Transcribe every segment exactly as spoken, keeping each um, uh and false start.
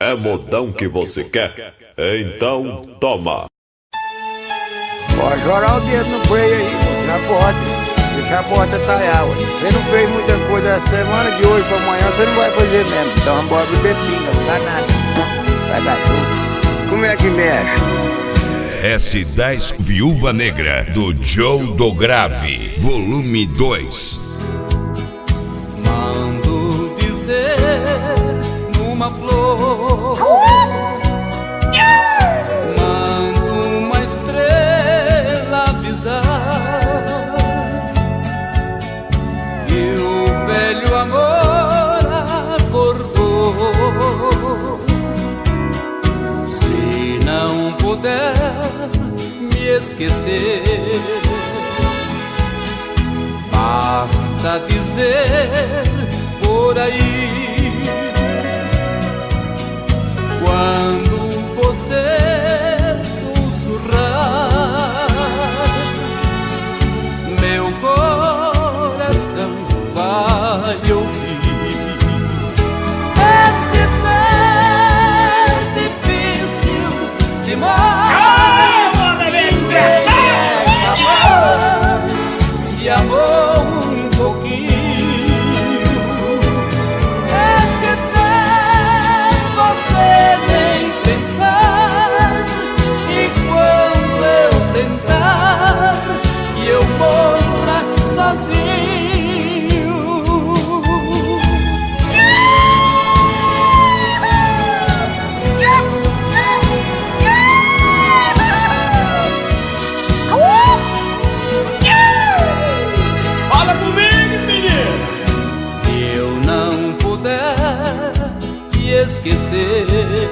É modão que você quer? Então toma! Pode jorar o dedo no freio aí, moço, na porta. Deixa a porta talhar, ué. Você não fez muita coisa essa semana, de hoje pra amanhã você não vai fazer mesmo. Então vamos embora beber pinga, não dá nada. Vai dar tudo. Como é que mexe? S dez Viúva Negra, do Joe do Grave, volume dois. Mando dizer numa flor, mando uma estrela avisar que o velho amor acordou. Se não puder me esquecer, basta dizer por aí, quando você sussurrar, meu coração vai ouvir. Esquecer difícil demais. Se amou um pouquinho, esquecer você nem pensar. E quando eu tentar que eu morra sozinho, fala comigo, menino! se eu não puder te esquecer,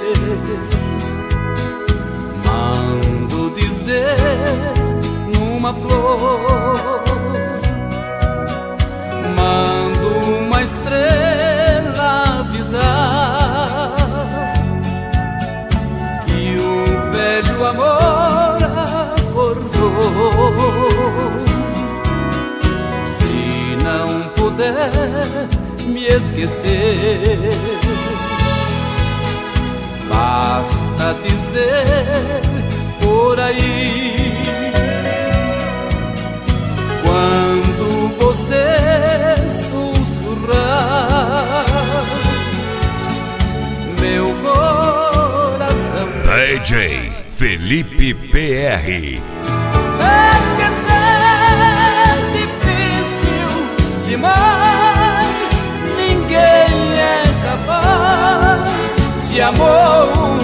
mando dizer numa flor, mando uma estrela avisar que o velho amor acordou. Se não puder me esquecer, basta dizer por aí, quando você sussurrar, meu coração. D J Felipe P R. Esquecer difícil demais, ninguém é capaz. Se amou